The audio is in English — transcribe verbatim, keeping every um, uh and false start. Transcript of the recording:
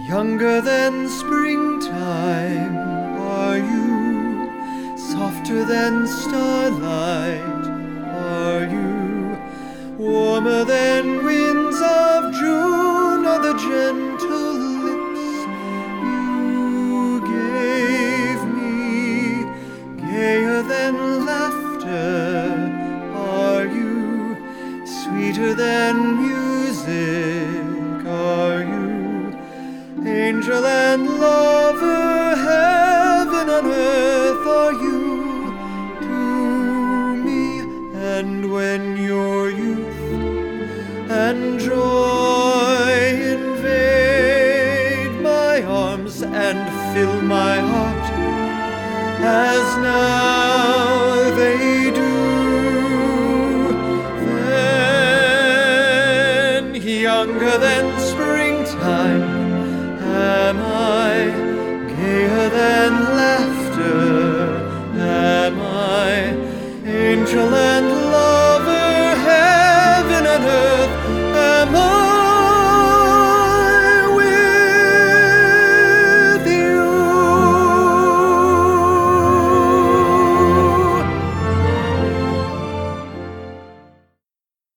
Younger than springtime are you, softer than starlight are you, warmer than winds of June are the gentle lips you gave me. Gayer than laughter are you, sweeter than music are you, angel and lover, heaven and earth are you to me. And when your youth and joy invade my arms and fill my heart as now they do, then younger than springtime am I, gayer than